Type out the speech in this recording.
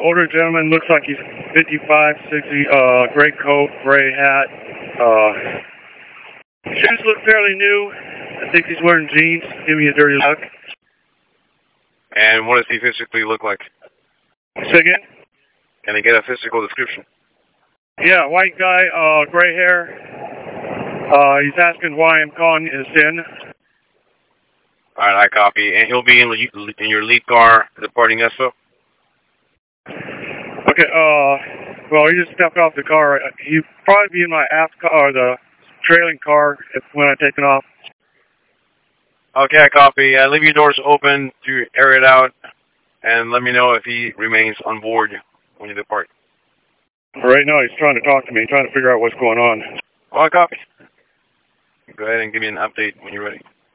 older gentleman, looks like he's 55, 60, gray coat, gray hat. Shoes look fairly new. I think he's wearing jeans. Give me a dirty look. And what does he physically look like? Say again? Can I get a physical description? Yeah, white guy, gray hair. He's asking why I'm calling his in. Alright, I copy. And he'll be in your lead car departing ESO? Okay, well, he just stepped off the car. He'd probably be in my aft car, or the trailing car, when I take it off. Okay, I copy. Leave your doors open to air it out, and let me know if he remains on board when you depart. Right now, he's trying to talk to me, trying to figure out what's going on. Oh, I copy. Go ahead and give me an update when you're ready.